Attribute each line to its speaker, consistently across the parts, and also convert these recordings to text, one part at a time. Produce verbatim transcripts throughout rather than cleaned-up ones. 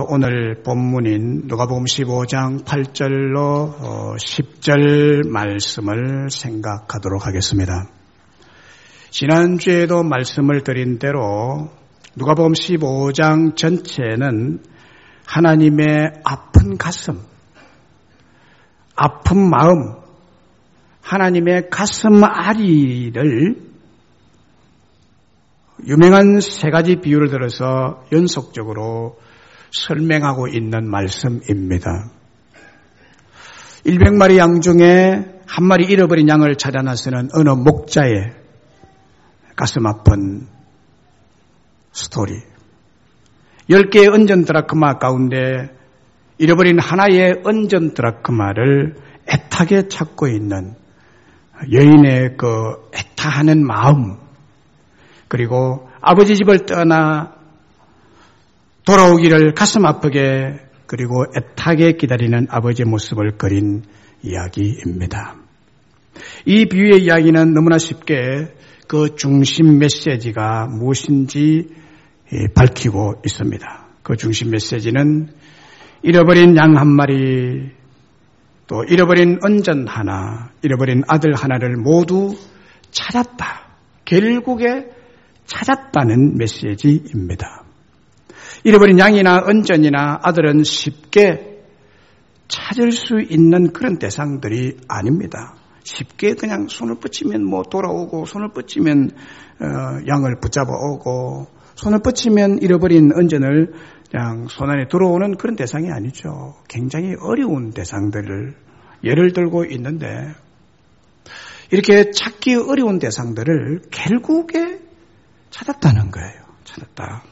Speaker 1: 오늘 본문인 누가복음 십오 장 팔 절로 십 절 말씀을 생각하도록 하겠습니다. 지난주에도 말씀을 드린 대로 누가복음 십오 장 전체는 하나님의 아픈 가슴, 아픈 마음, 하나님의 가슴 아리를 유명한 세 가지 비유를 들어서 연속적으로 설명하고 있는 말씀입니다. 일백 마리 양 중에 한 마리 잃어버린 양을 찾아 나서는 어느 목자의 가슴 아픈 스토리. 열 개의 은전 드라크마 가운데 잃어버린 하나의 은전 드라크마를 애타게 찾고 있는 여인의 그 애타하는 마음, 그리고 아버지 집을 떠나 돌아오기를 가슴 아프게 그리고 애타게 기다리는 아버지의 모습을 그린 이야기입니다. 이 비유의 이야기는 너무나 쉽게 그 중심 메시지가 무엇인지 밝히고 있습니다. 그 중심 메시지는 잃어버린 양 한 마리, 또 잃어버린 은전 하나, 잃어버린 아들 하나를 모두 찾았다. 결국에 찾았다는 메시지입니다. 잃어버린 양이나 은전이나 아들은 쉽게 찾을 수 있는 그런 대상들이 아닙니다. 쉽게 그냥 손을 뻗치면 뭐 돌아오고, 손을 뻗치면 어, 양을 붙잡아 오고, 손을 뻗치면 잃어버린 은전을 그냥 손 안에 들어오는 그런 대상이 아니죠. 굉장히 어려운 대상들을 예를 들고 있는데, 이렇게 찾기 어려운 대상들을 결국에 찾았다는 거예요. 찾았다.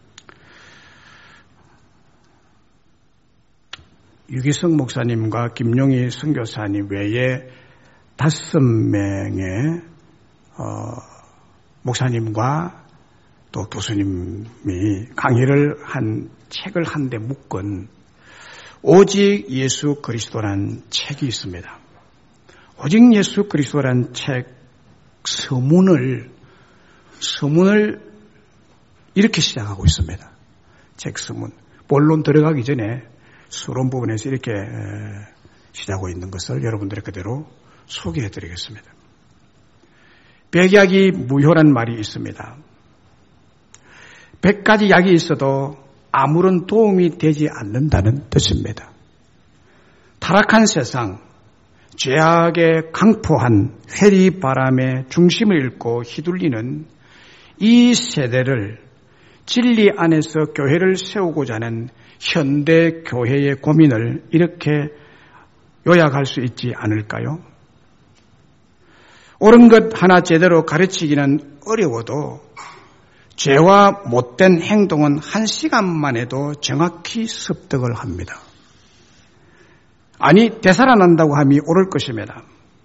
Speaker 1: 유기성 목사님과 김용희 선교사님 외에 다섯 명의 어, 목사님과 또 교수님이 강의를 한 책을 한 대 묶은 오직 예수 그리스도라는 책이 있습니다. 오직 예수 그리스도라는 책 서문을 서문을 이렇게 시작하고 있습니다. 책 서문. 본론 들어가기 전에 서론 부분에서 이렇게 시작하고 있는 것을 여러분들의 그대로 소개해드리겠습니다. 백약이 무효란 말이 있습니다. 백 가지 약이 있어도 아무런 도움이 되지 않는다는 뜻입니다. 타락한 세상, 죄악에 강포한 회리바람의 중심을 잃고 휘둘리는 이 세대를 진리 안에서 교회를 세우고자 하는 현대 교회의 고민을 이렇게 요약할 수 있지 않을까요? 옳은 것 하나 제대로 가르치기는 어려워도 죄와 못된 행동은 한 시간만 해도 정확히 습득을 합니다. 아니, 되살아난다고 함이 옳을 것입니다.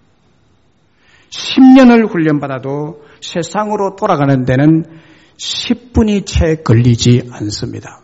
Speaker 1: 십 년을 훈련받아도 세상으로 돌아가는 데는 십 분이 채 걸리지 않습니다.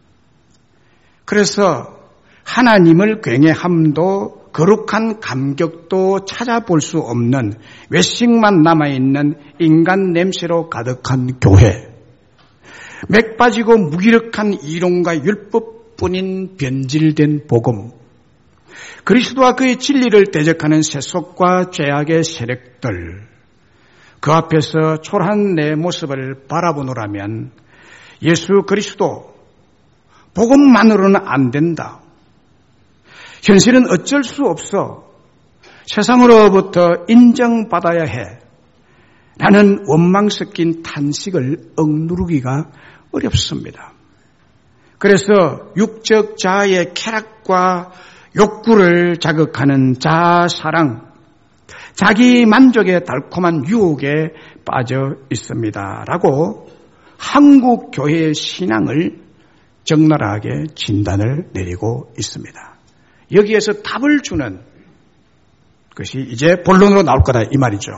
Speaker 1: 그래서 하나님을 경외함도 거룩한 감격도 찾아볼 수 없는 외식만 남아있는 인간 냄새로 가득한 교회, 맥 빠지고 무기력한 이론과 율법뿐인 변질된 복음, 그리스도와 그의 진리를 대적하는 세속과 죄악의 세력들, 그 앞에서 초라한 내 모습을 바라보노라면 예수 그리스도 복음만으로는 안 된다. 현실은 어쩔 수 없어. 세상으로부터 인정받아야 해. 라는 원망 섞인 탄식을 억누르기가 어렵습니다. 그래서 육적 자아의 쾌락과 욕구를 자극하는 자아사랑, 자기 만족의 달콤한 유혹에 빠져 있습니다. 라고 한국 교회의 신앙을 적나라하게 진단을 내리고 있습니다. 여기에서 답을 주는 것이 이제 본론으로 나올 거다 이 말이죠.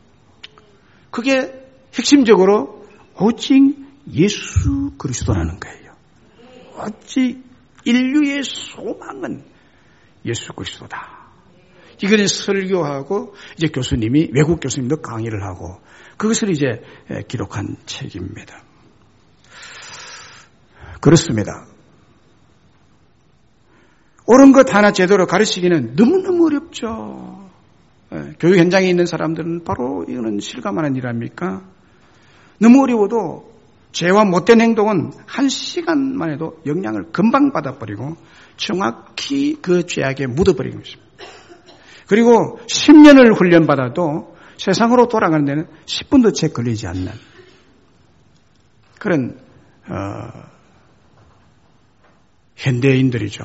Speaker 1: 그게 핵심적으로 오직 예수 그리스도라는 거예요. 오직 인류의 소망은 예수 그리스도다. 이거는 설교하고 이제 교수님이 외국 교수님도 강의를 하고 그것을 이제 기록한 책입니다. 그렇습니다. 옳은 것 하나 제대로 가르치기는 너무너무 어렵죠. 예, 교육 현장에 있는 사람들은 바로 이거는 실감하는 일 아닙니까? 너무 어려워도 죄와 못된 행동은 한 시간만 해도 영향을 금방 받아버리고 정확히 그 죄악에 묻어버리는 것입니다. 그리고 십 년을 훈련받아도 세상으로 돌아가는 데는 십 분도 채 걸리지 않는 그런 어, 현대인들이죠.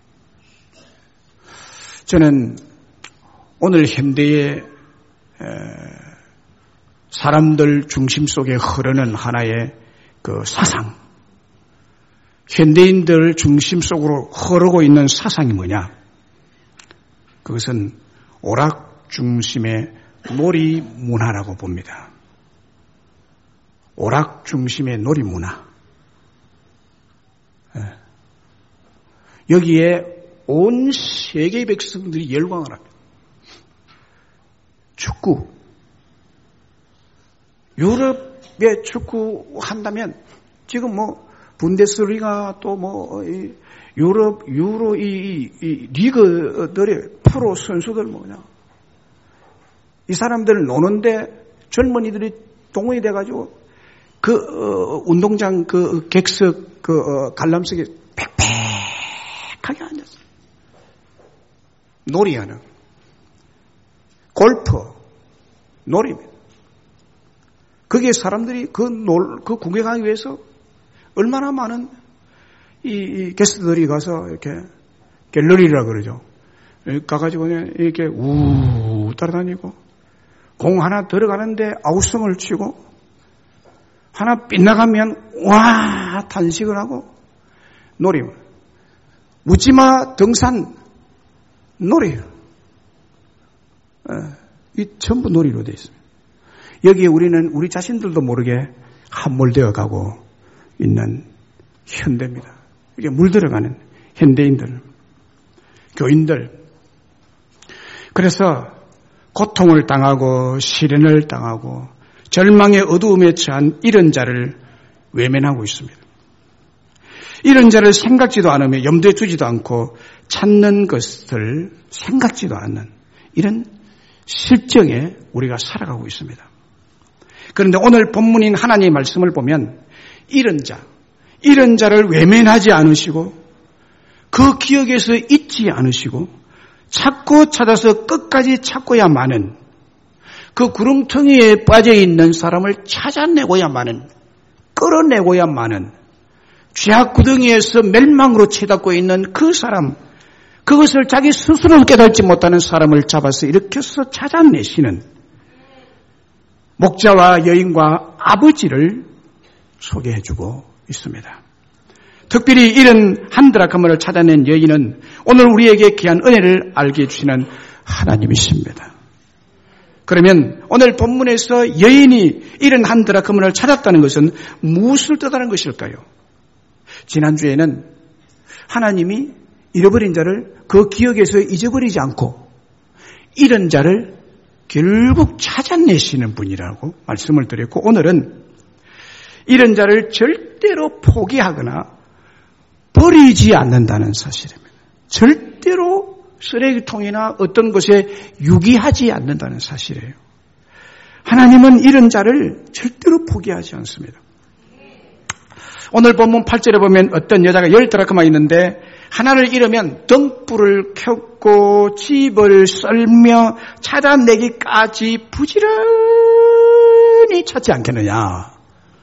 Speaker 1: 저는 오늘 현대의 에, 사람들 중심 속에 흐르는 하나의 그 사상, 현대인들 중심 속으로 흐르고 있는 사상이 뭐냐? 그것은 오락 중심의 놀이 문화라고 봅니다. 오락 중심의 놀이 문화. 여기에 온 세계의 백성들이 열광을 합니다. 축구. 유럽의 축구 한다면 지금 뭐 분데스리가 또 뭐 유럽 유로 이, 이 리그들의 프로 선수들 뭐냐 이 사람들 노는데 젊은이들이 동원이 돼가지고 그 어, 운동장 그 객석 그 어, 관람석에 빽빽하게 앉았어요. 놀이하는 골프 놀이입니다. 거기에 사람들이 그 놀, 그 구경하기 위해서 얼마나 많은 이, 이 게스트들이 가서 이렇게 갤러리라 그러죠. 가가지고 그냥 이렇게 우 따라다니고 공 하나 들어가는데 아우성을 치고 하나 빗나가면 와 탄식을 하고 놀이. 묻지마 등산 놀이. 이 전부 놀이로 되어 있습니다. 여기에 우리는 우리 자신들도 모르게 함몰되어 가고 있는 현대입니다. 이게 물들어가는 현대인들, 교인들. 그래서 고통을 당하고 시련을 당하고 절망의 어두움에 처한 이런 자를 외면하고 있습니다. 이런 자를 생각지도 않으며 염두에 두지도 않고 찾는 것을 생각지도 않는 이런 실정에 우리가 살아가고 있습니다. 그런데 오늘 본문인 하나님의 말씀을 보면 이런 자, 이런 자를 외면하지 않으시고 그 기억에서 잊지 않으시고 찾고 찾아서 끝까지 찾고야만은 그 구렁텅이에 빠져있는 사람을 찾아내고야만은 끌어내고야만은 죄악 구덩이에서 멸망으로 치닫고 있는 그 사람, 그것을 자기 스스로 깨닫지 못하는 사람을 잡아서 일으켜서 찾아내시는 목자와 여인과 아버지를 소개해주고 있습니다. 특별히 이런 한드라크마를 찾아낸 여인은 오늘 우리에게 귀한 은혜를 알게 해주시는 하나님이십니다. 그러면 오늘 본문에서 여인이 이런 한드라크마를 찾았다는 것은 무엇을 뜻하는 것일까요? 지난주에는 하나님이 잃어버린 자를 그 기억에서 잊어버리지 않고 이런 자를 결국 찾아내시는 분이라고 말씀을 드렸고 오늘은 이런 자를 절대로 포기하거나 버리지 않는다는 사실입니다. 절대로 쓰레기통이나 어떤 것에 유기하지 않는다는 사실이에요. 하나님은 이런 자를 절대로 포기하지 않습니다. 오늘 본문 팔 절에 보면 어떤 여자가 열 드라크마 있는데 하나를 잃으면 등불을 켰고 집을 썰며 찾아내기까지 부지런히 찾지 않겠느냐.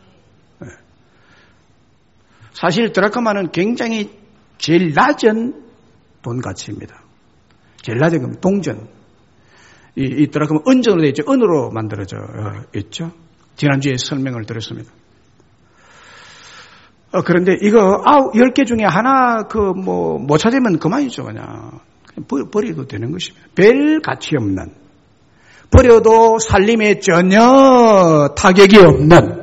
Speaker 1: 사실 드라크마는 굉장히 제일 낮은 돈 가치입니다. 제일 낮은 건 동전. 이, 이 드라크마 은전으로 되어 있죠. 은으로 만들어져 있죠. 지난주에 설명을 드렸습니다. 어, 그런데 이거 아홉, 열 개 중에 하나 그 뭐 못 찾으면 그만이죠. 그냥. 그냥 버려도 되는 것입니다. 별 가치 없는. 버려도 살림에 전혀 타격이 없는.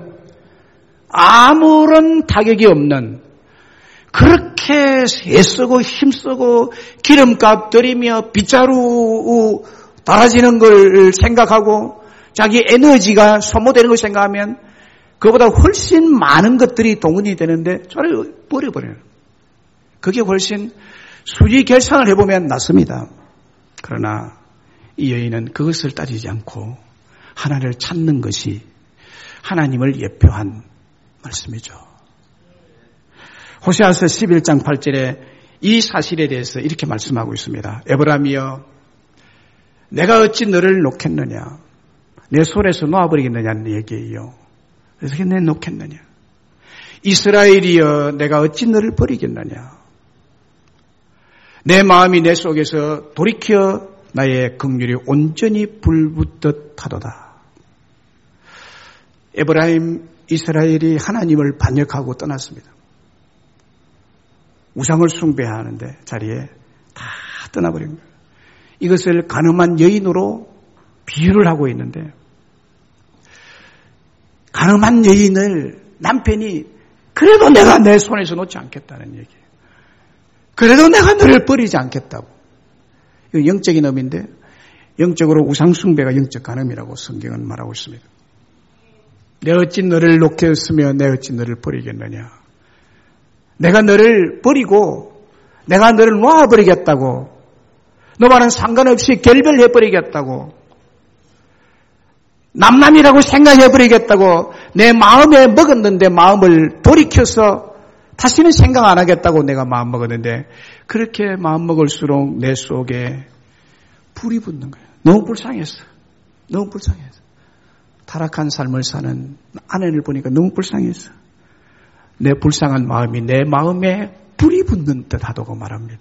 Speaker 1: 아무런 타격이 없는 그렇게 애쓰고 힘쓰고 기름값 들이며 빗자루 달아지는 걸 생각하고 자기 에너지가 소모되는 걸 생각하면 그보다 훨씬 많은 것들이 동원이 되는데 저를 버려버려요. 그게 훨씬 수리 결산을 해보면 낫습니다. 그러나 이 여인은 그것을 따지지 않고 하나님을 찾는 것이 하나님을 예표한 말씀이죠. 호세아서 십일 장 팔 절에 이 사실에 대해서 이렇게 말씀하고 있습니다. 에브라임이여 내가 어찌 너를 놓겠느냐, 내 손에서 놓아버리겠느냐는 얘기예요. 그래서 내 놓겠느냐. 이스라엘이여 내가 어찌 너를 버리겠느냐. 내 마음이 내 속에서 돌이켜 나의 긍휼이 온전히 불붙듯 하도다. 에브라임, 이스라엘이 하나님을 반역하고 떠났습니다. 우상을 숭배하는데 자리에 다 떠나버린 거예요. 이것을 간음한 여인으로 비유를 하고 있는데, 간음한 여인을 남편이 그래도 내가 내 손에서 놓지 않겠다는 얘기예요. 그래도 내가 너를 버리지 않겠다고. 이건 영적인 의미인데, 영적으로 우상숭배가 영적 간음이라고 성경은 말하고 있습니다. 내 어찌 너를 놓겠으며 내 어찌 너를 버리겠느냐. 내가 너를 버리고 내가 너를 놓아버리겠다고, 너와는 상관없이 결별해버리겠다고, 남남이라고 생각해버리겠다고, 내 마음에 먹었는데 마음을 돌이켜서 다시는 생각 안 하겠다고 내가 마음 먹었는데, 그렇게 마음 먹을수록 내 속에 불이 붙는 거예요. 너무 불쌍했어. 너무 불쌍했어. 타락한 삶을 사는 아내를 보니까 너무 불쌍했어. 내 불쌍한 마음이 내 마음에 불이 붙는 듯 하다고 말합니다.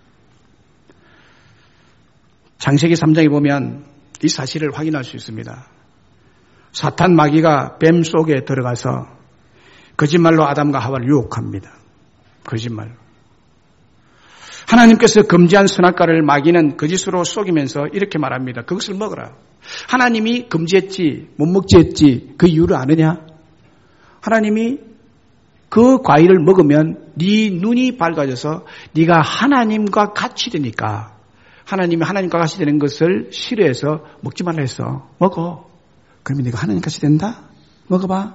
Speaker 1: 창세기 삼 장에 보면 이 사실을 확인할 수 있습니다. 사탄 마귀가 뱀 속에 들어가서 거짓말로 아담과 하와를 유혹합니다. 거짓말로. 하나님께서 금지한 선악과를 마귀는 거짓으로 속이면서 이렇게 말합니다. 그것을 먹어라. 하나님이 금지했지, 못 먹지 했지, 그 이유를 아느냐? 하나님이 그 과일을 먹으면 네 눈이 밝아져서 네가 하나님과 같이 되니까, 하나님이 하나님과 같이 되는 것을 싫어해서 먹지 말라 했어. 먹어. 그러면 네가 하나님 같이 된다? 먹어봐.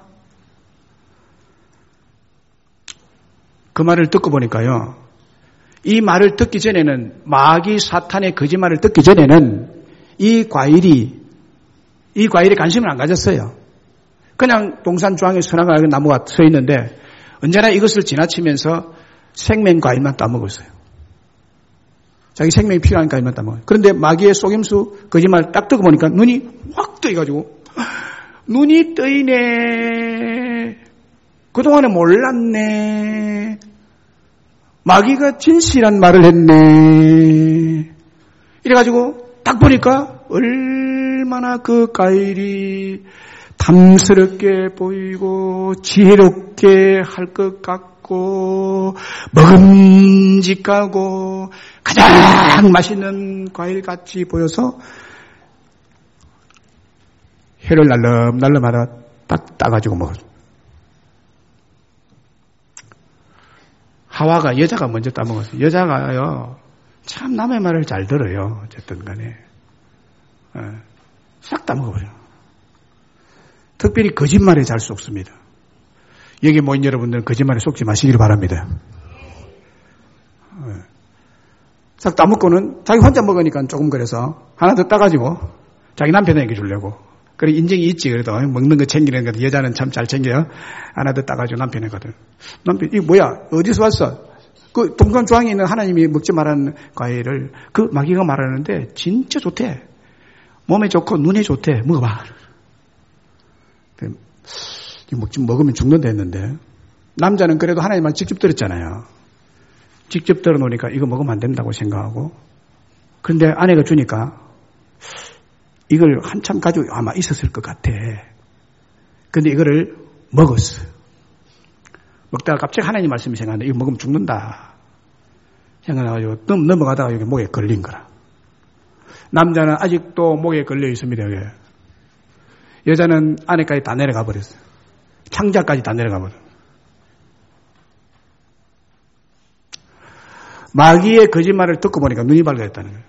Speaker 1: 그 말을 듣고 보니까요, 이 말을 듣기 전에는, 마귀 사탄의 거짓말을 듣기 전에는 이 과일이, 이 과일에 관심을 안 가졌어요. 그냥 동산 중앙에 선악과 나무가 서 있는데 언제나 이것을 지나치면서 생명 과일만 따먹었어요. 자기 생명이 필요한 과일만 따먹어요. 그런데 마귀의 속임수 거짓말 딱 듣고 보니까 눈이 확 떠가지고, 눈이 떠이네. 그동안에 몰랐네. 마귀가 진실한 말을 했네. 이래가지고 딱 보니까 얼마나 그 과일이 탐스럽게 보이고 지혜롭게 할 것 같고 먹음직하고 가장 맛있는 과일같이 보여서 혀를 날름날름하다 딱 따가지고 먹었어요. 하와가, 여자가 먼저 따먹었어요. 여자가요, 참 남의 말을 잘 들어요. 어쨌든 간에. 싹 따먹어버려요. 특별히 거짓말에 잘 속습니다. 여기 모인 여러분들은 거짓말에 속지 마시기를 바랍니다. 싹 따먹고는 자기 혼자 먹으니까 조금 그래서 하나 더 따가지고 자기 남편에게 주려고. 그래, 인정이 있지. 그래도 먹는 거 챙기는 거 여자는 참 잘 챙겨요. 하나 더 따가지고 남편에 가든. 남편, 이거 뭐야? 어디서 왔어? 그 동산 중앙에 있는 하나님이 먹지 말라는 과일을 그 마귀가 말하는데 진짜 좋대. 몸에 좋고 눈에 좋대. 먹어봐. 먹지, 먹으면 죽는다 했는데, 남자는 그래도 하나님만 직접 들었잖아요. 직접 들어놓으니까 이거 먹으면 안 된다고 생각하고, 그런데 아내가 주니까 이걸 한참 가지고 아마 있었을 것 같아. 그런데 이거를 먹었어. 먹다가 갑자기 하나님 말씀이 생각나는데, 이거 먹으면 죽는다 생각해가지고 넘어가다가 여기 목에 걸린 거라. 남자는 아직도 목에 걸려 있습니다. 여기. 여자는 안에까지 다 내려가 버렸어요. 창자까지 다 내려가 버렸어요. 마귀의 거짓말을 듣고 보니까 눈이 밝아졌다는 거예요.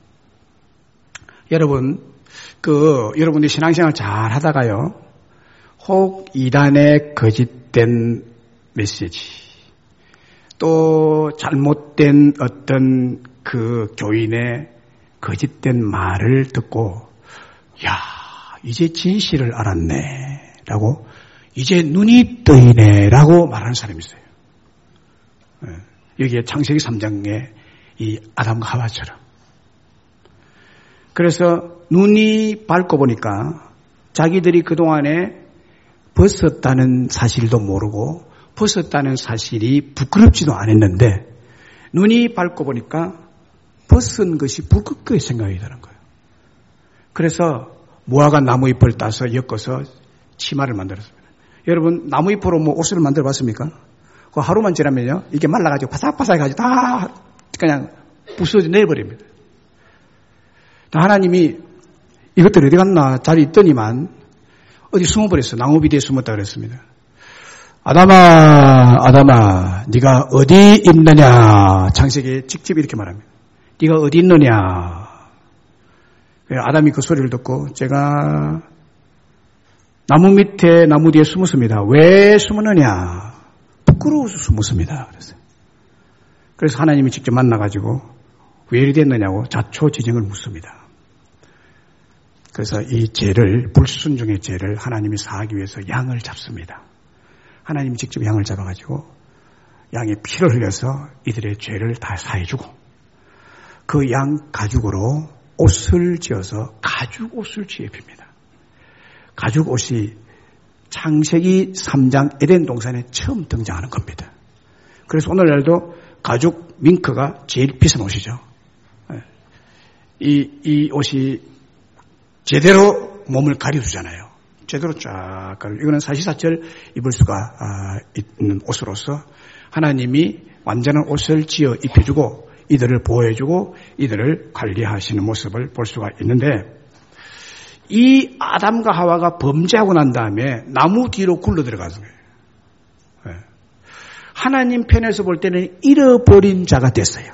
Speaker 1: 여러분, 그, 여러분들이 신앙생활 잘 하다가요, 혹 이단의 거짓된 메시지, 또 잘못된 어떤 그 교인의 거짓된 말을 듣고 야, 이제 진실을 알았네 라고 이제 눈이 떠이네 라고 말하는 사람이 있어요. 여기에 창세기 삼 장에 이 아담과 하와처럼. 그래서 눈이 밝고 보니까 자기들이 그동안에 벗었다는 사실도 모르고 벗었다는 사실이 부끄럽지도 않았는데 눈이 밝고 보니까 벗은 것이 부끄럽게 생각이 드는 거예요. 그래서 무화과 나무잎을 따서 엮어서 치마를 만들었습니다. 여러분 나무잎으로 뭐 옷을 만들어 봤습니까? 그 하루만 지나면요 이게 말라가지고 바삭바삭해가지고 다 그냥 부서져 내버립니다. 하나님이 이것들 어디 갔나 잘 있더니만 어디 숨어버렸어. 나무비 뒤에 숨었다 그랬습니다. 아담아, 아담아, 네가 어디 있느냐? 창세기에 직접 이렇게 말합니다. 네가 어디 있느냐? 아담이 그 소리를 듣고 제가 나무 밑에 나무 뒤에 숨었습니다. 왜 숨었느냐? 부끄러워서 숨었습니다. 그랬어요. 그래서 하나님이 직접 만나가지고 왜 이리 됐느냐고 자초지정을 묻습니다. 그래서 이 죄를, 불순종의 죄를 하나님이 사하기 위해서 양을 잡습니다. 하나님이 직접 양을 잡아가지고 양의 피를 흘려서 이들의 죄를 다 사해주고 그 양 가죽으로 옷을 지어서 가죽 옷을 지어 입힙니다. 가죽 옷이 창세기 삼 장 에덴 동산에 처음 등장하는 겁니다. 그래서 오늘날도 가죽 밍크가 제일 비싼 옷이죠. 이, 이 옷이 제대로 몸을 가려주잖아요. 제대로 쫙 가려. 이거는 사시사철 입을 수가 아, 있는 옷으로서 하나님이 완전한 옷을 지어 입혀주고 이들을 보호해주고 이들을 관리하시는 모습을 볼 수가 있는데 이 아담과 하와가 범죄하고 난 다음에 나무 뒤로 굴러 들어가는 거예요. 네. 하나님 편에서 볼 때는 잃어버린 자가 됐어요.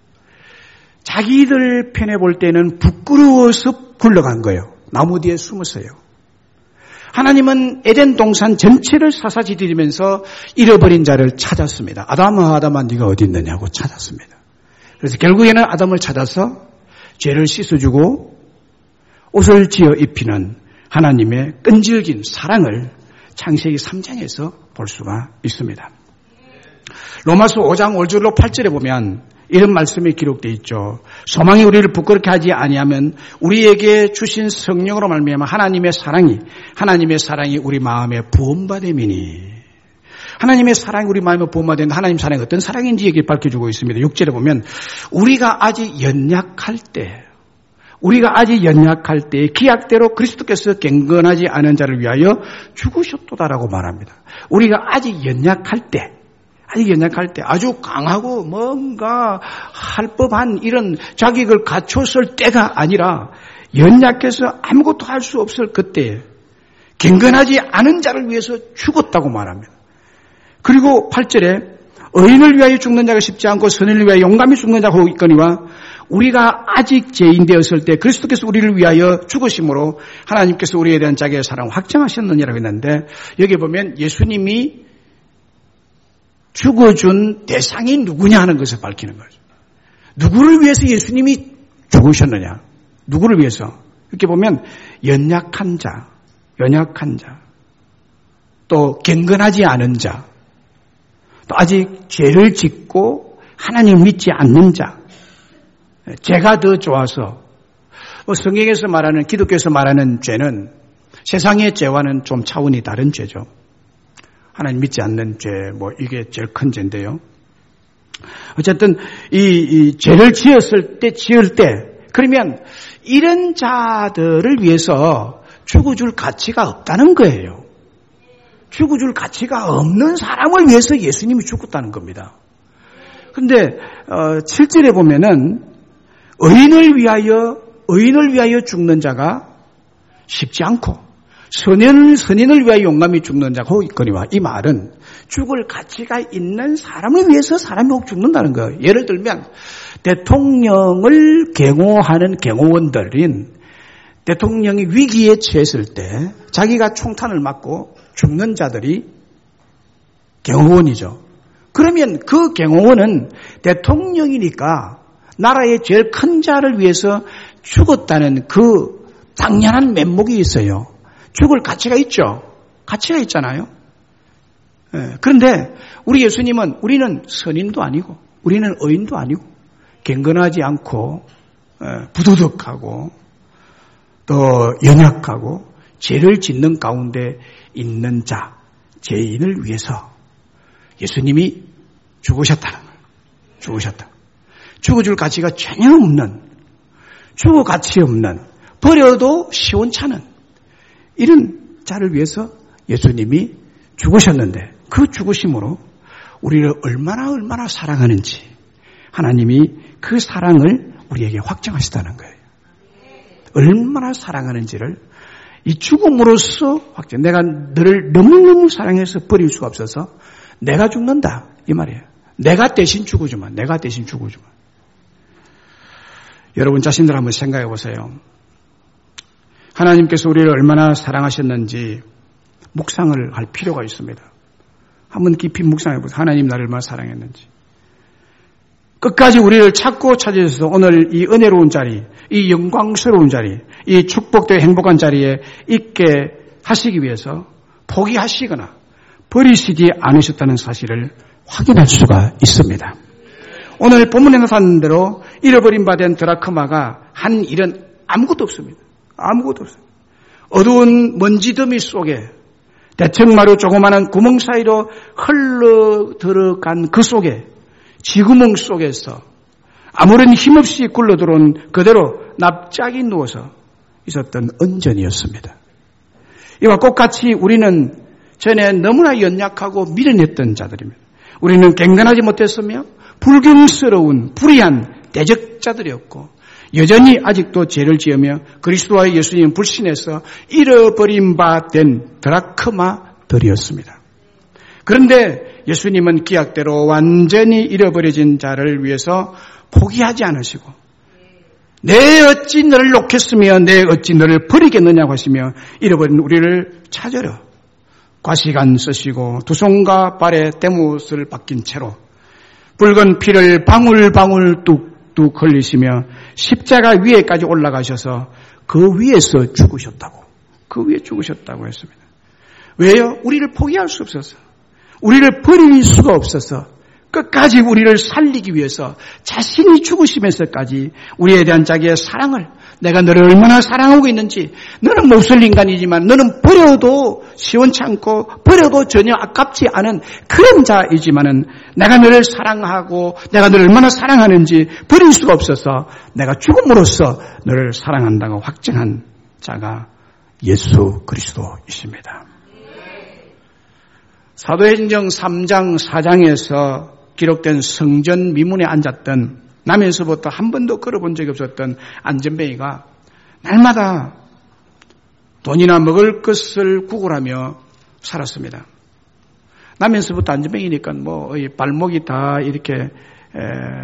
Speaker 1: 자기들 편에 볼 때는 부끄러워서 굴러간 거예요. 나무 뒤에 숨었어요. 하나님은 에덴 동산 전체를 사사지들이면서 잃어버린 자를 찾았습니다. 아담아, 아담아, 네가 어디 있느냐고 찾았습니다. 그래서 결국에는 아담을 찾아서 죄를 씻어주고 옷을 지어 입히는 하나님의 끈질긴 사랑을 창세기 삼 장에서 볼 수가 있습니다. 로마서 오 장 오 절로 팔 절에 보면 이런 말씀이 기록되어 있죠. 소망이 우리를 부끄럽게 하지 아니하면 우리에게 주신 성령으로 말미암아 하나님의 사랑이 하나님의 사랑이 우리 마음에 부음받음이니 하나님의 사랑이 우리 마음에 부음받은 하나님 사랑이 어떤 사랑인지 얘기를 밝혀주고 있습니다. 육 절에 보면 우리가 아직 연약할 때 우리가 아직 연약할 때 기약대로 그리스도께서 경건하지 않은 자를 위하여 죽으셨도다라고 말합니다. 우리가 아직 연약할 때 아직 연약할 때 아주 강하고 뭔가 할 법한 이런 자격을 갖췄을 때가 아니라 연약해서 아무것도 할 수 없을 그때 경건하지 않은 자를 위해서 죽었다고 말합니다. 그리고 팔 절에 의인을 위하여 죽는 자가 쉽지 않고 선인을 위하여 용감히 죽는 자가 있거니와 우리가 아직 죄인 되었을 때 그리스도께서 우리를 위하여 죽으심으로 하나님께서 우리에 대한 자기의 사랑을 확정하셨느니라고 했는데 여기 보면 예수님이 죽어준 대상이 누구냐 하는 것을 밝히는 거죠. 누구를 위해서 예수님이 죽으셨느냐? 누구를 위해서? 이렇게 보면 연약한 자, 연약한 자, 또 경건하지 않은 자, 또 아직 죄를 짓고 하나님 믿지 않는 자, 죄가 더 좋아서 성경에서 말하는 기독교에서 말하는 죄는 세상의 죄와는 좀 차원이 다른 죄죠. 하나님 믿지 않는 죄, 뭐 이게 제일 큰 죄인데요. 어쨌든 이, 이 죄를 지었을 때, 지을 때, 그러면 이런 자들을 위해서 죽어줄 가치가 없다는 거예요. 죽어줄 가치가 없는 사람을 위해서 예수님이 죽었다는 겁니다. 그런데 어, 칠 절에 보면은 의인을 위하여 의인을 위하여 죽는 자가 쉽지 않고 선인을, 선인을 위하여 용감히 죽는 자가 혹 있거니와 이 말은 죽을 가치가 있는 사람을 위해서 사람이 혹 죽는다는 거예요. 예를 들면 대통령을 경호하는 경호원들인 대통령이 위기에 처했을 때 자기가 총탄을 맞고 죽는 자들이 경호원이죠. 그러면 그 경호원은 대통령이니까 나라의 제일 큰 자를 위해서 죽었다는 그 당연한 면목이 있어요. 죽을 가치가 있죠. 가치가 있잖아요. 그런데 우리 예수님은 우리는 선인도 아니고 우리는 의인도 아니고 경건하지 않고 부도덕하고 또 연약하고 죄를 짓는 가운데 있는 자, 죄인을 위해서 예수님이 죽으셨다는 거예요. 죽으셨다. 죽어줄 가치가 전혀 없는, 죽어 가치 없는, 버려도 시원찮은 이런 자를 위해서 예수님이 죽으셨는데 그 죽으심으로 우리를 얼마나 얼마나 사랑하는지 하나님이 그 사랑을 우리에게 확증하시다는 거예요. 얼마나 사랑하는지를 이 죽음으로써 확증. 내가 너를 너무너무 사랑해서 버릴 수가 없어서 내가 죽는다 이 말이에요. 내가 대신 죽어주마. 내가 대신 죽어주마. 여러분 자신들 한번 생각해 보세요. 하나님께서 우리를 얼마나 사랑하셨는지 묵상을 할 필요가 있습니다. 한번 깊이 묵상해 보세요. 하나님 나를 얼마나 사랑했는지. 끝까지 우리를 찾고 찾으셔서 오늘 이 은혜로운 자리, 이 영광스러운 자리, 이 축복되고 행복한 자리에 있게 하시기 위해서 포기하시거나 버리시지 않으셨다는 사실을 확인할 수가 있습니다. 오늘 본문에 나타난 대로 잃어버린 바 된 드라크마가 한 일은 아무것도 없습니다. 아무것도 없어요. 어두운 먼지 더미 속에 대청마루 조그마한 구멍 사이로 흘러 들어간 그 속에 지구멍 속에서 아무런 힘없이 굴러들어온 그대로 납작이 누워서 있었던 언전이었습니다. 이와 똑같이 우리는 전에 너무나 연약하고 미련했던 자들입니다. 우리는 경건하지 못했으며 불경스러운 불의한 대적자들이었고 여전히 아직도 죄를 지으며 그리스도와 예수님 불신해서 잃어버린 바 된 드라크마들이었습니다. 그런데 예수님은 기약대로 완전히 잃어버려진 자를 위해서 포기하지 않으시고 내 어찌 너를 놓겠으며 내 어찌 너를 버리겠느냐고 하시며 잃어버린 우리를 찾으러 과시간 쓰시고 두 손과 발에 대못을 박힌 채로 붉은 피를 방울방울 뚝뚝 흘리시며 십자가 위에까지 올라가셔서 그 위에서 죽으셨다고 그 위에 죽으셨다고 했습니다. 왜요? 우리를 포기할 수 없어서 우리를 버릴 수가 없어서 끝까지 우리를 살리기 위해서 자신이 죽으시면서까지 우리에 대한 자기의 사랑을 내가 너를 얼마나 사랑하고 있는지 너는 몹쓸 인간이지만 너는 버려도 시원찮고 버려도 전혀 아깝지 않은 그런 자이지만은 내가 너를 사랑하고 내가 너를 얼마나 사랑하는지 버릴 수가 없어서 내가 죽음으로써 너를 사랑한다고 확증한 자가 예수 그리스도이십니다. 사도행전 삼 장 사 장에서 기록된 성전 미문에 앉았던 남에서부터 한 번도 걸어본 적이 없었던 안전뱅이가 날마다 돈이나 먹을 것을 구걸하며 살았습니다. 남에서부터 안전뱅이니까 뭐 발목이 다 이렇게 에,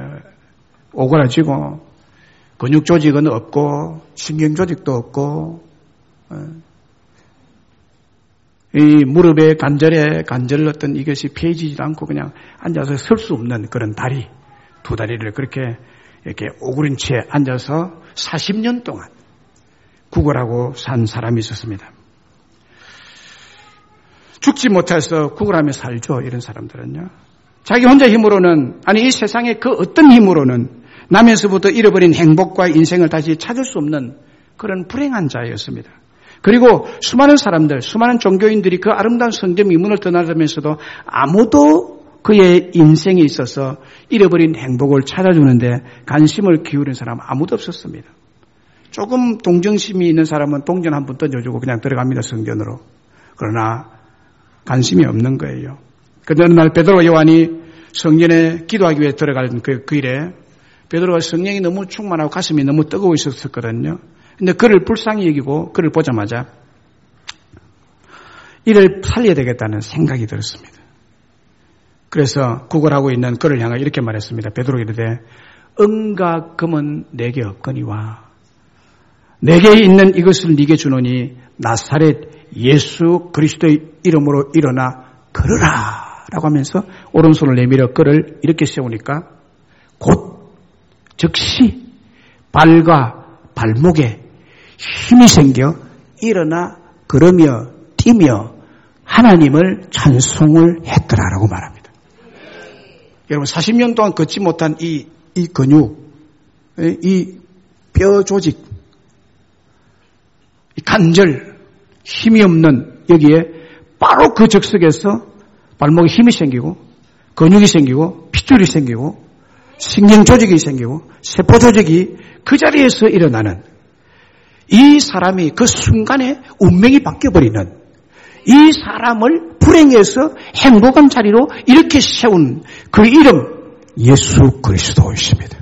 Speaker 1: 오그라지고 근육 조직은 없고 신경 조직도 없고 에, 이 무릎에 관절에 관절을 어떤 이것이 펴지지도 않고 그냥 앉아서 설 수 없는 그런 다리, 두 다리를 그렇게 이렇게 오그린 채 앉아서 사십 년 동안 구걸하고 산 사람이 있었습니다. 죽지 못해서 구걸하며 살죠, 이런 사람들은요. 자기 혼자 힘으로는, 아니 이 세상의 그 어떤 힘으로는 남에서부터 잃어버린 행복과 인생을 다시 찾을 수 없는 그런 불행한 자였습니다. 그리고 수많은 사람들, 수많은 종교인들이 그 아름다운 성전 미문을 떠나면서도 아무도 그의 인생에 있어서 잃어버린 행복을 찾아주는데 관심을 기울인 사람 아무도 없었습니다. 조금 동정심이 있는 사람은 동전 한 번 던져주고 그냥 들어갑니다, 성전으로. 그러나 관심이 없는 거예요. 그런데 어느 날 베드로 요한이 성전에 기도하기 위해 들어가는 그, 그 일에 베드로가 성령이 너무 충만하고 가슴이 너무 뜨거워 있었거든요. 근데 그를 불쌍히 여기고 그를 보자마자 이를 살려야 되겠다는 생각이 들었습니다. 그래서 구걸하고 있는 그를 향해 이렇게 말했습니다. 베드로가 이르되 은과 금은 내게 없거니와 내게 있는 이것을 네게 주노니 나사렛 예수 그리스도의 이름으로 일어나 걸으라 라고 하면서 오른손을 내밀어 그를 이렇게 세우니까 곧 즉시 발과 발목에 힘이 생겨 일어나 걸으며 뛰며 하나님을 찬송을 했더라라고 말합니다. 여러분 사십 년 동안 걷지 못한 이, 이 근육, 이 뼈 조직, 이 관절, 힘이 없는 여기에 바로 그 적석에서 발목에 힘이 생기고 근육이 생기고 핏줄이 생기고 신경 조직이 생기고 세포 조직이 그 자리에서 일어나는 이 사람이 그 순간에 운명이 바뀌어버리는 이 사람을 불행해서 행복한 자리로 이렇게 세운 그 이름 예수 그리스도이십니다.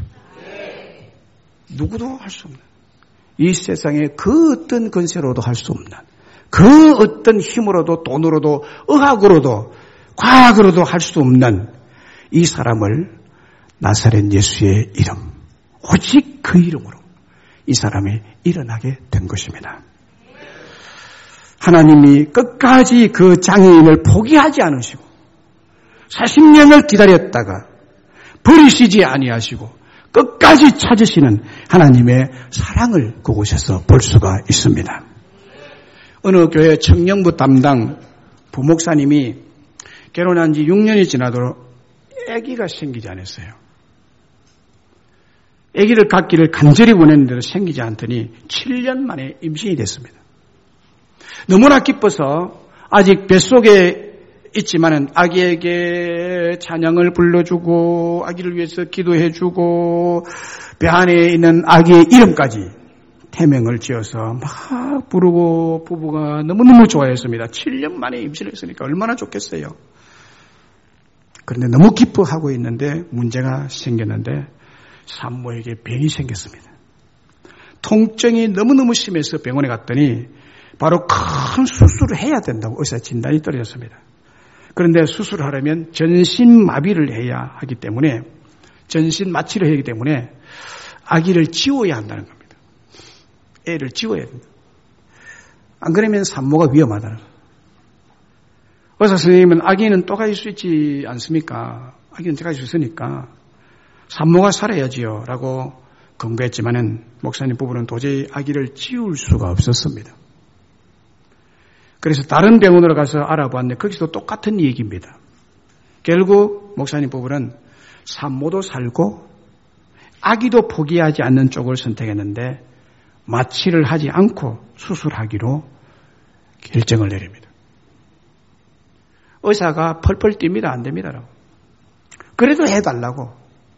Speaker 1: 누구도 할 수 없는 이 세상에 그 어떤 건세로도 할 수 없는 그 어떤 힘으로도 돈으로도 의학으로도 과학으로도 할 수 없는 이 사람을 나사렛 예수의 이름 오직 그 이름으로 이 사람이 일어나게 된 것입니다. 하나님이 끝까지 그 장애인을 포기하지 않으시고 사십 년을 기다렸다가 버리시지 아니하시고 끝까지 찾으시는 하나님의 사랑을 그곳에서 볼 수가 있습니다. 어느 교회 청년부 담당 부목사님이 결혼한 지 육 년이 지나도록 아기가 생기지 않았어요. 아기를 갖기를 간절히 원했는데도 생기지 않더니 칠 년 만에 임신이 됐습니다. 너무나 기뻐서 아직 뱃속에 있지만은 아기에게 찬양을 불러주고 아기를 위해서 기도해주고 배 안에 있는 아기의 이름까지 태명을 지어서 막 부르고 부부가 너무너무 좋아했습니다. 칠 년 만에 임신을 했으니까 얼마나 좋겠어요. 그런데 너무 기뻐하고 있는데 문제가 생겼는데 산모에게 병이 생겼습니다. 통증이 너무너무 심해서 병원에 갔더니 바로 큰 수술을 해야 된다고 의사 진단이 떨어졌습니다. 그런데 수술을 하려면 전신마비를 해야 하기 때문에 전신 마취를 해야 하기 때문에 아기를 지워야 한다는 겁니다. 애를 지워야 된다. 안 그러면 산모가 위험하다는 거예요. 의사 선생님은 아기는 또 가질 수 있지 않습니까? 아기는 또 가질 수 있으니까 산모가 살아야지요 라고 권고했지만은 목사님 부부는 도저히 아기를 지울 수가 없었습니다. 그래서 다른 병원으로 가서 알아봤는데 거기서도 똑같은 얘기입니다. 결국 목사님 부부는 산모도 살고 아기도 포기하지 않는 쪽을 선택했는데 마취를 하지 않고 수술하기로 결정을 내립니다. 의사가 펄펄 뜁니다. 안 됩니다라고. 그래도 해달라고.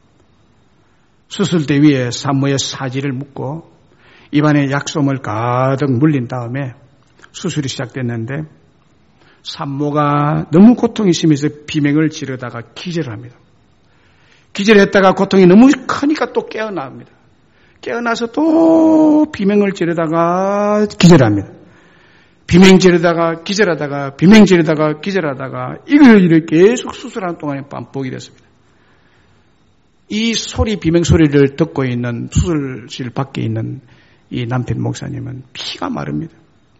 Speaker 1: 수술대 위에 산모의 사지를 묶고 입안에 약솜을 가득 물린 다음에 수술이 시작됐는데 산모가 너무 고통이 심해서 비명을 지르다가 기절을 합니다. 기절했다가 고통이 너무 크니까 또 깨어납니다. 깨어나서 또 비명을 지르다가 기절합니다. 비명 지르다가 기절하다가 비명 지르다가 기절하다가 이걸 이렇게 계속 수술하는 동안에 반복이 됐습니다. 이 소리 비명 소리를 듣고 있는 수술실 밖에 있는 이 남편 목사님은 피가 마릅니다.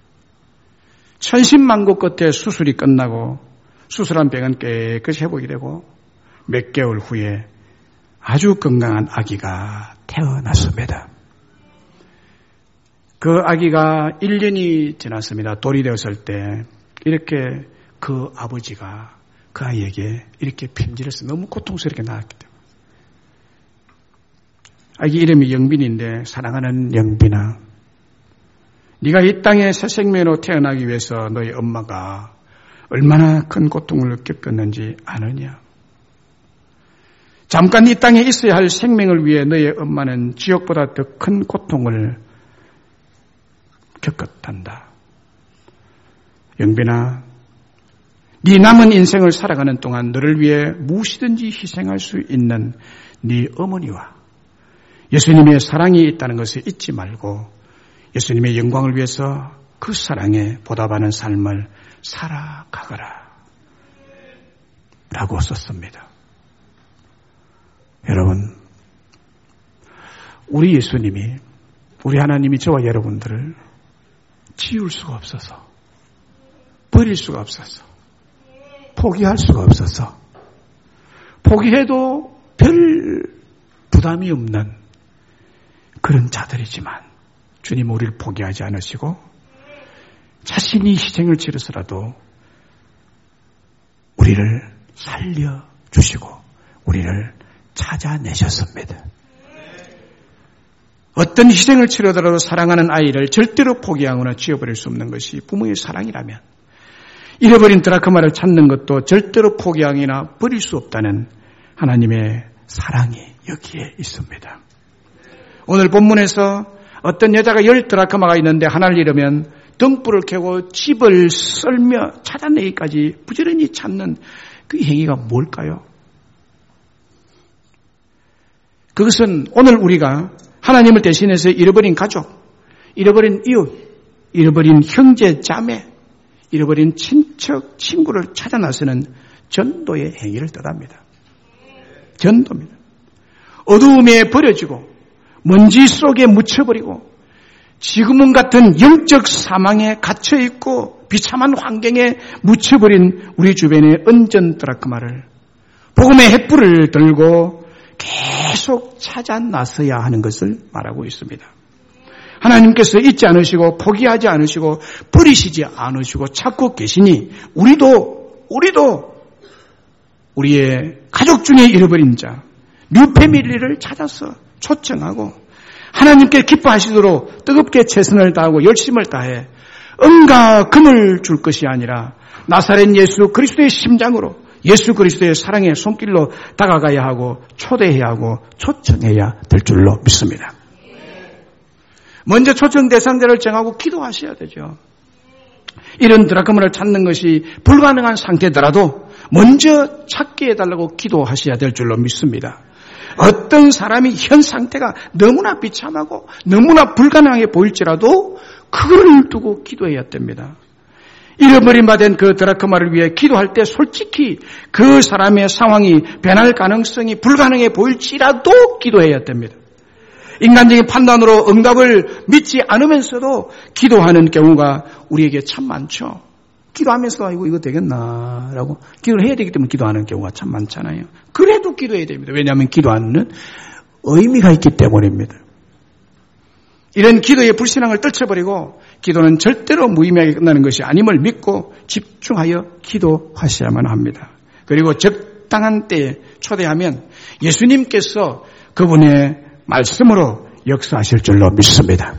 Speaker 1: 천신만고 끝에 수술이 끝나고 수술한 병은 깨끗이 회복이 되고 몇 개월 후에 아주 건강한 아기가 태어났습니다. 그 아기가 일 년이 지났습니다. 돌이 되었을 때 이렇게 그 아버지가 그 아이에게 이렇게 편지를 써 너무 고통스럽게 낳았기 때문에 아기 이름이 영빈인데 사랑하는 영빈아 네가 이 땅에 새 생명으로 태어나기 위해서 너희 엄마가 얼마나 큰 고통을 겪었는지 아느냐. 잠깐 이 땅에 있어야 할 생명을 위해 너희 엄마는 지옥보다 더 큰 고통을 겪었단다. 영빈아, 네 남은 인생을 살아가는 동안 너를 위해 무엇이든지 희생할 수 있는 네 어머니와 예수님의 사랑이 있다는 것을 잊지 말고 예수님의 영광을 위해서 그 사랑에 보답하는 삶을 살아가거라 라고 썼습니다. 여러분, 우리 예수님이 우리 하나님이 저와 여러분들을 지울 수가 없어서 버릴 수가 없어서 포기할 수가 없어서 포기해도 별 부담이 없는 그런 자들이지만 주님 우리를 포기하지 않으시고 자신이 희생을 치러서라도 우리를 살려주시고 우리를 찾아내셨습니다. 어떤 희생을 치르더라도 사랑하는 아이를 절대로 포기하거나 지어버릴 수 없는 것이 부모의 사랑이라면 잃어버린 드라크마를 찾는 것도 절대로 포기하거나 버릴 수 없다는 하나님의 사랑이 여기에 있습니다. 오늘 본문에서 어떤 여자가 열 드라크마가 있는데 하나를 잃으면 등불을 켜고 집을 썰며 찾아내기까지 부지런히 찾는 그 행위가 뭘까요? 그것은 오늘 우리가 하나님을 대신해서 잃어버린 가족, 잃어버린 이웃, 잃어버린 형제, 자매, 잃어버린 친척, 친구를 찾아 나서는 전도의 행위를 뜻합니다. 전도입니다. 어두움에 버려지고 먼지 속에 묻혀버리고 지금은 같은 영적 사망에 갇혀있고 비참한 환경에 묻혀버린 우리 주변의 은전 드라크마를 복음의 횃불을 들고 계속 찾아 나서야 하는 것을 말하고 있습니다. 하나님께서 잊지 않으시고 포기하지 않으시고 버리시지 않으시고 찾고 계시니 우리도 우리도 우리의 가족 중에 잃어버린 자 뉴패밀리를 찾아서 초청하고 하나님께 기뻐하시도록 뜨겁게 최선을 다하고 열심을 다해 은과 금을 줄 것이 아니라 나사렛 예수 그리스도의 심장으로 예수 그리스도의 사랑의 손길로 다가가야 하고 초대해야 하고 초청해야 될 줄로 믿습니다. 먼저 초청 대상자를 정하고 기도하셔야 되죠. 이런 드라크마를 찾는 것이 불가능한 상태더라도 먼저 찾게 해달라고 기도하셔야 될 줄로 믿습니다. 어떤 사람이 현 상태가 너무나 비참하고 너무나 불가능하게 보일지라도 그걸 두고 기도해야 됩니다. 잃어버린 바 된 그 드라크마를 위해 기도할 때 솔직히 그 사람의 상황이 변할 가능성이 불가능해 보일지라도 기도해야 됩니다. 인간적인 판단으로 응답을 믿지 않으면서도 기도하는 경우가 우리에게 참 많죠. 기도하면서 아이고 이거 되겠나 라고 기도를 해야 되기 때문에 기도하는 경우가 참 많잖아요. 그래도 기도해야 됩니다. 왜냐하면 기도하는 의미가 있기 때문입니다. 이런 기도의 불신앙을 떨쳐버리고 기도는 절대로 무의미하게 끝나는 것이 아님을 믿고 집중하여 기도하셔야만 합니다. 그리고 적당한 때에 초대하면 예수님께서 그분의 말씀으로 역사하실 줄로 믿습니다.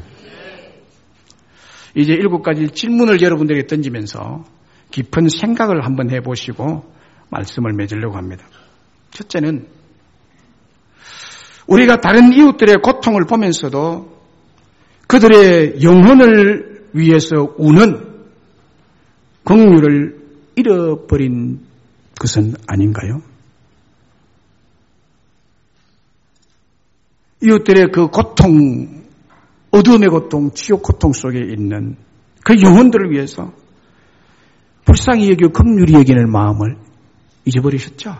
Speaker 1: 이제 일곱 가지 질문을 여러분들에게 던지면서 깊은 생각을 한번 해보시고 말씀을 맺으려고 합니다. 첫째는 우리가 다른 이웃들의 고통을 보면서도 그들의 영혼을 위해서 우는 긍휼을 잃어버린 것은 아닌가요? 이웃들의 그 고통, 어둠의 고통, 지옥 고통 속에 있는 그 영혼들을 위해서 불쌍히 여기고 긍휼히 여기는 마음을 잊어버리셨죠?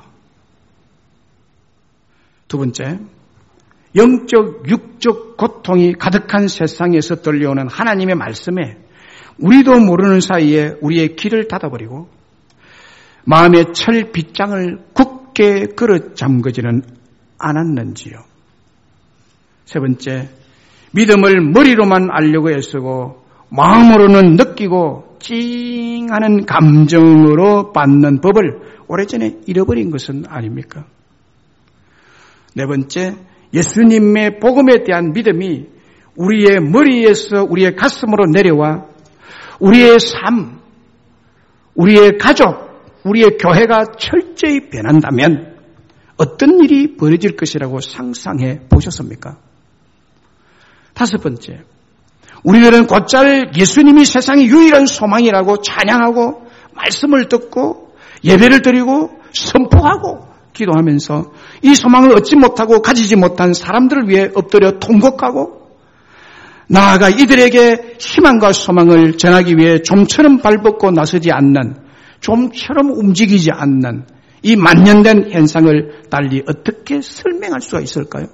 Speaker 1: 두 번째, 영적, 육적 고통이 가득한 세상에서 들려오는 하나님의 말씀에 우리도 모르는 사이에 우리의 귀를 닫아버리고 마음의 철 빗장을 굳게 걸어 잠그지는 않았는지요? 세 번째, 믿음을 머리로만 알려고 애쓰고 마음으로는 느끼고 찡하는 감정으로 받는 법을 오래전에 잃어버린 것은 아닙니까? 네 번째, 예수님의 복음에 대한 믿음이 우리의 머리에서 우리의 가슴으로 내려와 우리의 삶, 우리의 가족, 우리의 교회가 철저히 변한다면 어떤 일이 벌어질 것이라고 상상해 보셨습니까? 다섯 번째, 우리들은 곧잘 예수님이 세상의 유일한 소망이라고 찬양하고 말씀을 듣고 예배를 드리고 선포하고 기도하면서 이 소망을 얻지 못하고 가지지 못한 사람들을 위해 엎드려 통곡하고 나아가 이들에게 희망과 소망을 전하기 위해 좀처럼 발벗고 나서지 않는, 좀처럼 움직이지 않는 이 만년된 현상을 달리 어떻게 설명할 수가 있을까요?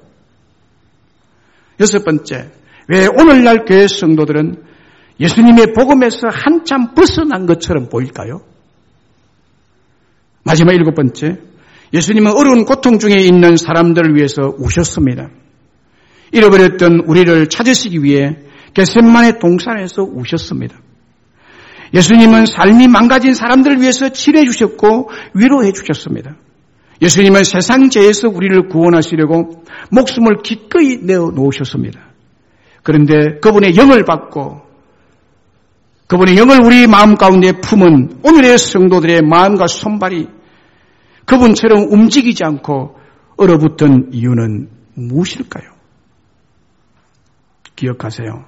Speaker 1: 여섯 번째, 왜 오늘날 교회 성도들은 예수님의 복음에서 한참 벗어난 것처럼 보일까요? 마지막 일곱 번째, 예수님은 어려운 고통 중에 있는 사람들을 위해서 우셨습니다. 잃어버렸던 우리를 찾으시기 위해 겟세마네 동산에서 우셨습니다. 예수님은 삶이 망가진 사람들을 위해서 치료해 주셨고 위로해 주셨습니다. 예수님은 세상 죄에서 우리를 구원하시려고 목숨을 기꺼이 내어놓으셨습니다. 그런데 그분의 영을 받고 그분의 영을 우리 마음 가운데 품은 오늘의 성도들의 마음과 손발이 그분처럼 움직이지 않고 얼어붙은 이유는 무엇일까요? 기억하세요.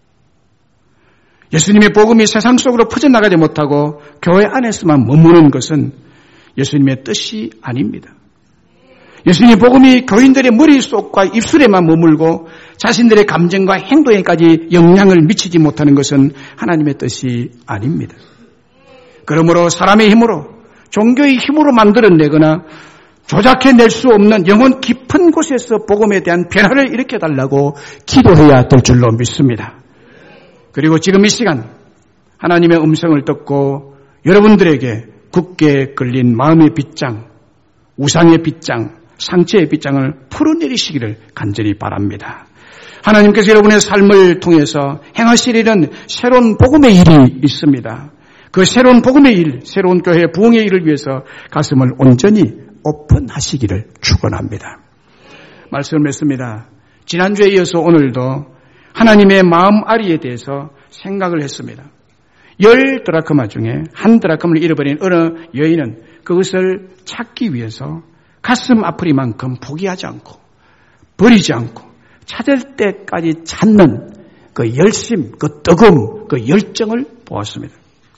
Speaker 1: 예수님의 복음이 세상 속으로 퍼져나가지 못하고 교회 안에서만 머무는 것은 예수님의 뜻이 아닙니다. 예수님의 복음이 교인들의 머릿속과 입술에만 머물고 자신들의 감정과 행동에까지 영향을 미치지 못하는 것은 하나님의 뜻이 아닙니다. 그러므로 사람의 힘으로 종교의 힘으로 만들어내거나 조작해낼 수 없는 영혼 깊은 곳에서 복음에 대한 변화를 일으켜달라고 기도해야 될 줄로 믿습니다. 그리고 지금 이 시간 하나님의 음성을 듣고 여러분들에게 굳게 끌린 마음의 빗장, 우상의 빗장, 상처의 빗장을 풀어내리시기를 간절히 바랍니다. 하나님께서 여러분의 삶을 통해서 행하시려는 새로운 복음의 일이 있습니다. 그 새로운 복음의 일, 새로운 교회 부흥의 일을 위해서 가슴을 온전히 오픈하시기를 축원합니다. 말씀을 맺습니다. 지난주에 이어서 오늘도 하나님의 마음앓이에 대해서 생각을 했습니다. 열 드라크마 중에 한 드라크마를 잃어버린 어느 여인은 그것을 찾기 위해서 가슴 아프리만큼 포기하지 않고 버리지 않고 찾을 때까지 찾는 그 열심, 그 뜨거움, 그 열정을 보았습니다.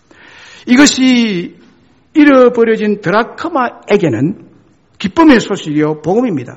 Speaker 1: 이것이 잃어버려진 드라크마에게는 기쁨의 소식이요 복음입니다.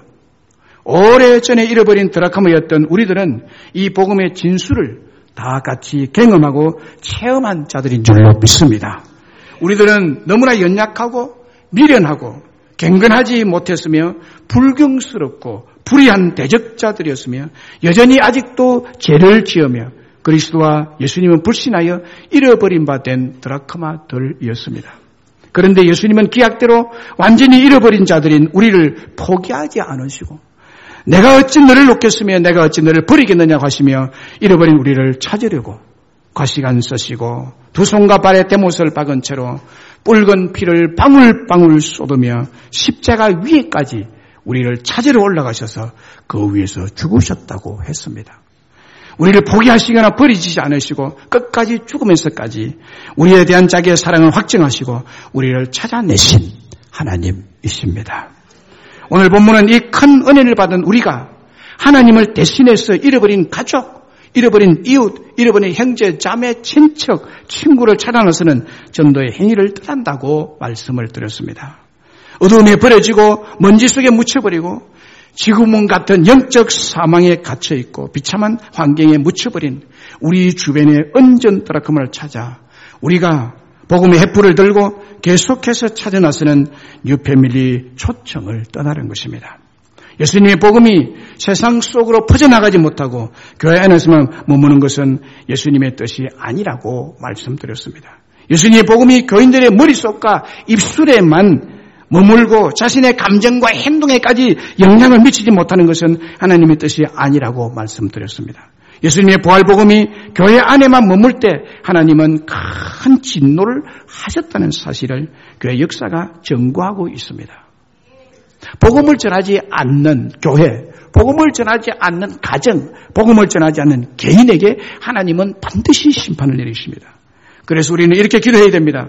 Speaker 1: 오래전에 잃어버린 드라크마였던 우리들은 이 복음의 진수를 다 같이 경험하고 체험한 자들인 줄로 믿습니다. 우리들은 너무나 연약하고 미련하고 경건하지 못했으며 불경스럽고 불의한 대적자들이었으며 여전히 아직도 죄를 지으며 그리스도와 예수님은 불신하여 잃어버린 바 된 드라크마들이었습니다. 그런데 예수님은 기약대로 완전히 잃어버린 자들인 우리를 포기하지 않으시고 내가 어찌 너를 놓겠으며 내가 어찌 너를 버리겠느냐고 하시며 잃어버린 우리를 찾으려고 과시간 쓰시고 두 손과 발에 대못을 박은 채로 붉은 피를 방울방울 쏟으며 십자가 위에까지 우리를 찾으러 올라가셔서 그 위에서 죽으셨다고 했습니다. 우리를 포기하시거나 버리지 않으시고 끝까지 죽으면서까지 우리에 대한 자기의 사랑을 확증하시고 우리를 찾아내신 하나님이십니다. 오늘 본문은 이 큰 은혜를 받은 우리가 하나님을 대신해서 잃어버린 가족, 잃어버린 이웃, 잃어버린 형제, 자매, 친척, 친구를 찾아내서는 전도의 행위를 뜻한다고 말씀을 드렸습니다. 어두움에 버려지고 먼지 속에 묻혀버리고 지구문 같은 영적 사망에 갇혀있고 비참한 환경에 묻혀버린 우리 주변의 은전 드라크마를 찾아 우리가 복음의 횃불을 들고 계속해서 찾아나서는 뉴패밀리 초청을 떠나는 것입니다. 예수님의 복음이 세상 속으로 퍼져나가지 못하고 교회 안에서만 머무는 것은 예수님의 뜻이 아니라고 말씀드렸습니다. 예수님의 복음이 교인들의 머릿속과 입술에만 머물고 자신의 감정과 행동에까지 영향을 미치지 못하는 것은 하나님의 뜻이 아니라고 말씀드렸습니다. 예수님의 부활복음이 교회 안에만 머물 때 하나님은 큰 진노를 하셨다는 사실을 교회 역사가 증거하고 있습니다. 복음을 전하지 않는 교회, 복음을 전하지 않는 가정, 복음을 전하지 않는 개인에게 하나님은 반드시 심판을 내리십니다. 그래서 우리는 이렇게 기도해야 됩니다.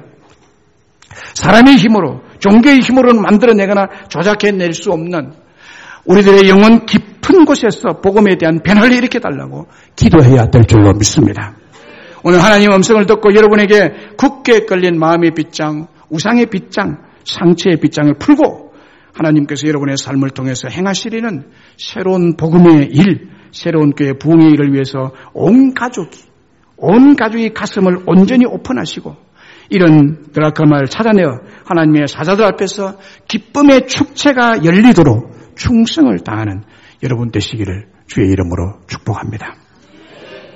Speaker 1: 사람의 힘으로, 종교의 힘으로는 만들어내거나 조작해낼 수 없는 우리들의 영혼 깊은 곳에서 복음에 대한 변화를 일으켜달라고 기도해야 될 줄로 믿습니다. 오늘 하나님의 음성을 듣고 여러분에게 굳게 끌린 마음의 빗장, 우상의 빗장, 상처의 빗장을 풀고 하나님께서 여러분의 삶을 통해서 행하시리는 새로운 복음의 일, 새로운 교회 부흥의 일을 위해서 온 가족이, 온 가족이 가슴을 온전히 오픈하시고 이런 드라크마를 찾아내어 하나님의 사자들 앞에서 기쁨의 축제가 열리도록 충성을 다하는 여러분 되시기를 주의 이름으로 축복합니다.